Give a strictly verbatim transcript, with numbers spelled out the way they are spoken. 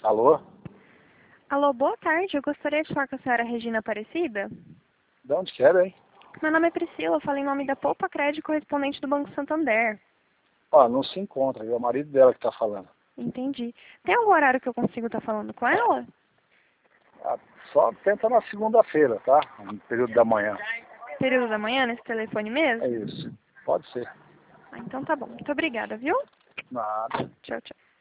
Alô? Alô, boa tarde. Eu gostaria de falar com a senhora Regina Aparecida. De onde que é, hein? Meu nome é Priscila, eu falo em nome da Poupa Crédito, correspondente do Banco Santander. Ó, não se encontra, é o marido dela que tá falando. Entendi. Tem algum horário que eu consigo estar falando com ela? Ah, só tenta na segunda-feira, tá? No período da manhã. Período da manhã, nesse telefone mesmo? É isso. Pode ser. Ah, então tá bom. Muito obrigada, viu? Nada. Tchau, tchau.